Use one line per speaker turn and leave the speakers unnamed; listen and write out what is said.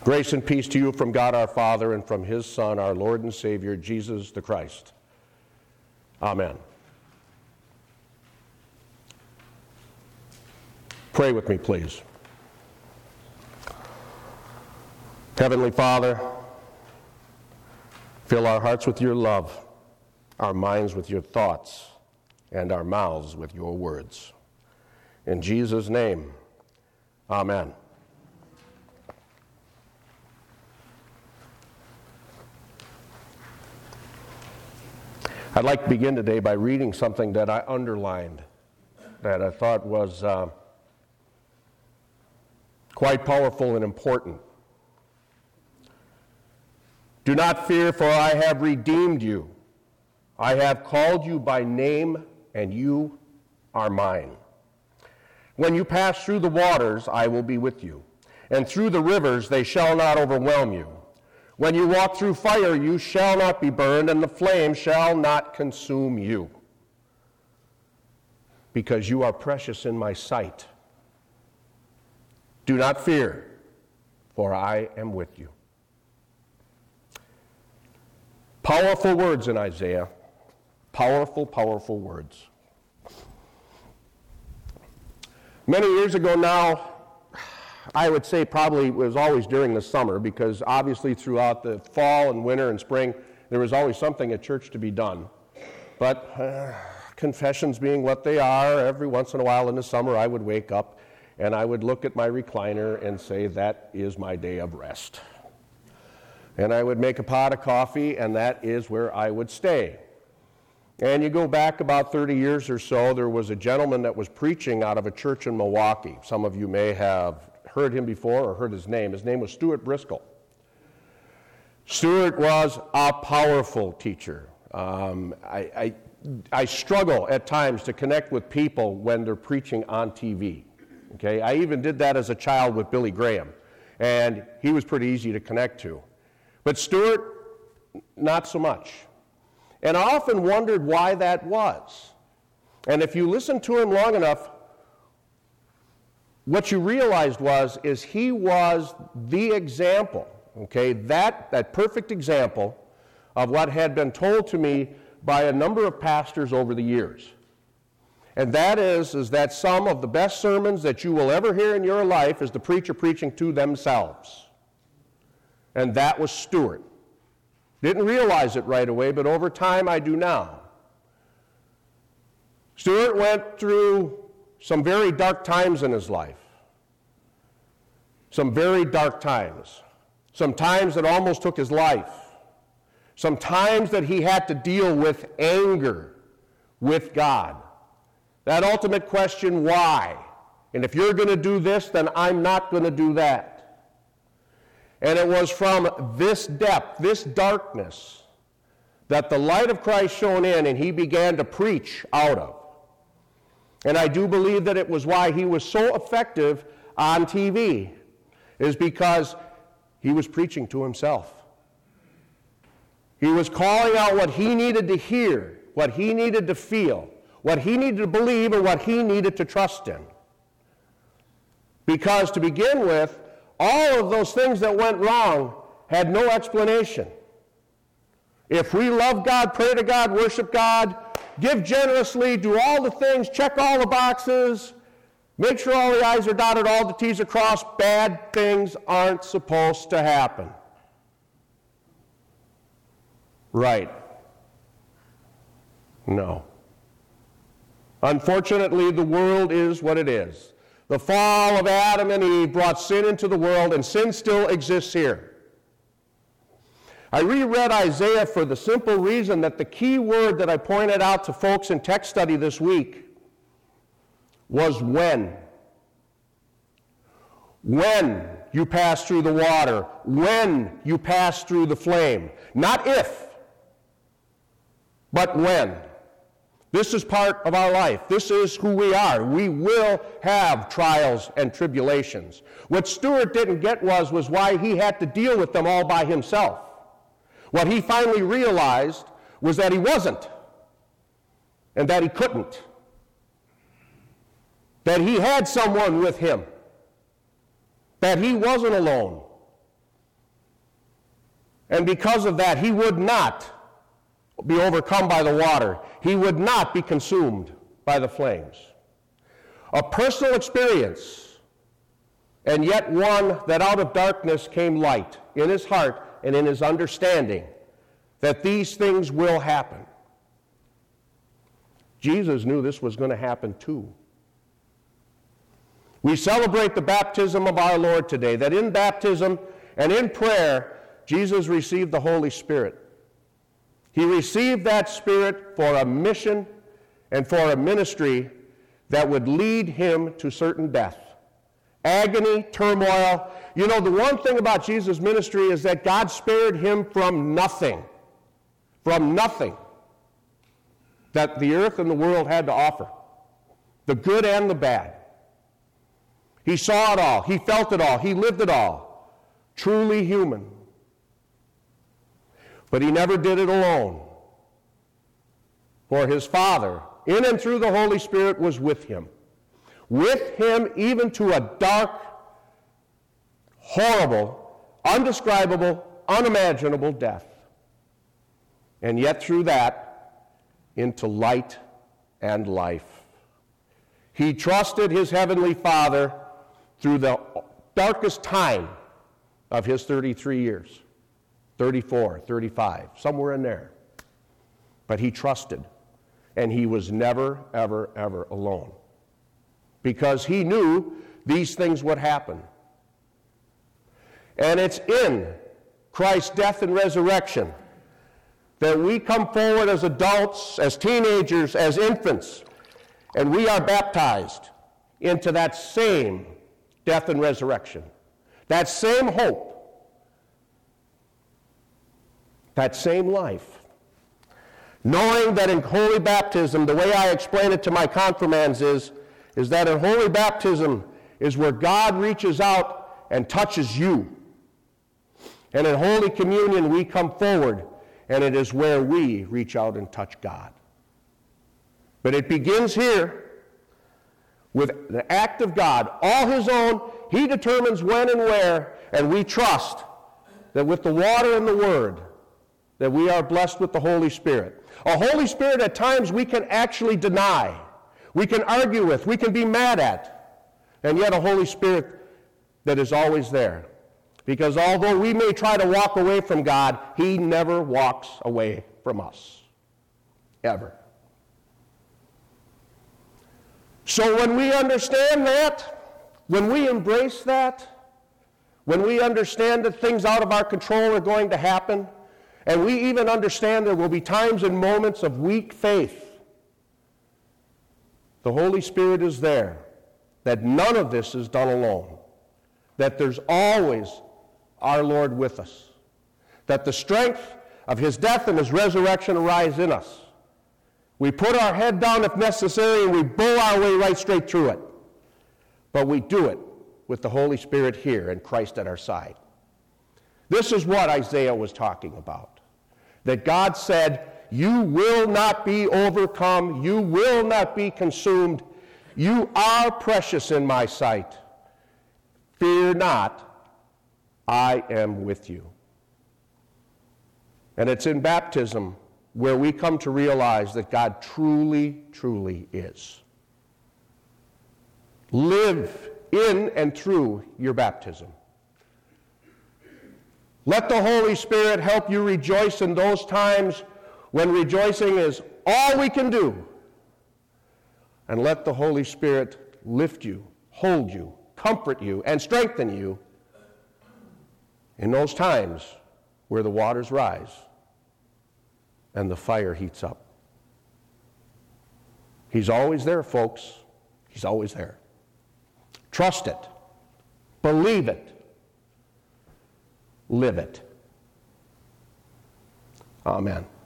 Grace and peace to you from God our Father and from his Son, our Lord and Savior, Jesus the Christ. Amen. Pray with me, please. Heavenly Father, fill our hearts with your love, our minds with your thoughts, and our mouths with your words. In Jesus' name, amen. I'd like to begin today by reading something that I underlined that I thought was quite powerful and important. Do not fear, for I have redeemed you. I have called you by name, and you are mine. When you pass through the waters, I will be with you, and through the rivers they shall not overwhelm you. When you walk through fire, you shall not be burned, and the flame shall not consume you. Because you are precious in my sight. Do not fear, for I am with you. Powerful words in Isaiah. Powerful, powerful words. Many years ago now, I would say probably it was always during the summer, because obviously throughout the fall and winter and spring, there was always something at church to be done. But confessions being what they are, every once in a while in the summer I would wake up and I would look at my recliner and say, that is my day of rest. And I would make a pot of coffee, and that is where I would stay. And you go back about 30 years or so, there was a gentleman that was preaching out of a church in Milwaukee. Some of you may have heard him before or heard his name. His name was Stuart Briscoe. Stuart was a powerful teacher. I struggle at times to connect with people when they're preaching on TV. Okay, I even did that as a child with Billy Graham, and he was pretty easy to connect to. But Stuart, not so much. And I often wondered why that was. And if you listen to him long enough, what you realized is he was the example, okay, that perfect example of what had been told to me by a number of pastors over the years. And that is that some of the best sermons that you will ever hear in your life is the preacher preaching to themselves. And that was Stuart. Didn't realize it right away, but over time I do now. Stuart went through some very dark times in his life. Some very dark times. Some times that almost took his life. Some times that he had to deal with anger with God. That ultimate question, why? And if you're going to do this, then I'm not going to do that. And it was from this depth, this darkness, that the light of Christ shone in and he began to preach out of. And I do believe that it was why he was so effective on TV, is because he was preaching to himself. He was calling out what he needed to hear, what he needed to feel, what he needed to believe, and what he needed to trust in. Because to begin with, all of those things that went wrong had no explanation. If we love God, pray to God, worship God, give generously, do all the things, check all the boxes, make sure all the I's are dotted, all the T's are crossed, bad things aren't supposed to happen. Right. No. Unfortunately, the world is what it is. The fall of Adam and Eve brought sin into the world, and sin still exists here. I reread Isaiah for the simple reason that the key word that I pointed out to folks in text study this week was when. When you pass through the water, when you pass through the flame. Not if, but when. This is part of our life. This is who we are. We will have trials and tribulations. What Stuart didn't get was why he had to deal with them all by himself. What he finally realized was that he wasn't, and that he couldn't. That he had someone with him. That he wasn't alone. And because of that, he would not be overcome by the water. He would not be consumed by the flames. A personal experience, and yet one that out of darkness came light in his heart and in his understanding that these things will happen. Jesus knew this was going to happen too. We celebrate the baptism of our Lord today, that in baptism and in prayer, Jesus received the Holy Spirit. He received that Spirit for a mission and for a ministry that would lead him to certain death. Agony, turmoil. You know, the one thing about Jesus' ministry is that God spared him from nothing. From nothing that the earth and the world had to offer. The good and the bad. He saw it all. He felt it all. He lived it all. Truly human. But he never did it alone. For his Father, in and through the Holy Spirit, was with him. With him even to a dark, horrible, undescribable, unimaginable death. And yet through that, into light and life. He trusted his heavenly Father through the darkest time of his 33 years. 34, 35, somewhere in there. But he trusted, and he was never, ever, ever alone. Because he knew these things would happen. And it's in Christ's death and resurrection that we come forward as adults, as teenagers, as infants, and we are baptized into that same death and resurrection, that same hope, that same life. Knowing that in holy baptism, the way I explain it to my confirmands is that in holy baptism is where God reaches out and touches you. And in Holy Communion, we come forward, and it is where we reach out and touch God. But it begins here with the act of God, all his own. He determines when and where, and we trust that with the water and the Word, that we are blessed with the Holy Spirit. A Holy Spirit at times we can actually deny. We can argue with. We can be mad at. And yet a Holy Spirit that is always there. Because although we may try to walk away from God, he never walks away from us. Ever. So when we understand that, when we embrace that, when we understand that things out of our control are going to happen, and we even understand there will be times and moments of weak faith, the Holy Spirit is there, that none of this is done alone, that there's always our Lord with us, that the strength of his death and his resurrection arise in us. We put our head down if necessary, and we bow our way right straight through it. But we do it with the Holy Spirit here and Christ at our side. This is what Isaiah was talking about. That God said, you will not be overcome, you will not be consumed, you are precious in my sight. Fear not, I am with you. And it's in baptism where we come to realize that God truly, truly is. Live in and through your baptism. Let the Holy Spirit help you rejoice in those times when rejoicing is all we can do. And let the Holy Spirit lift you, hold you, comfort you, and strengthen you in those times where the waters rise and the fire heats up. He's always there, folks. He's always there. Trust it. Believe it. Live it. Amen.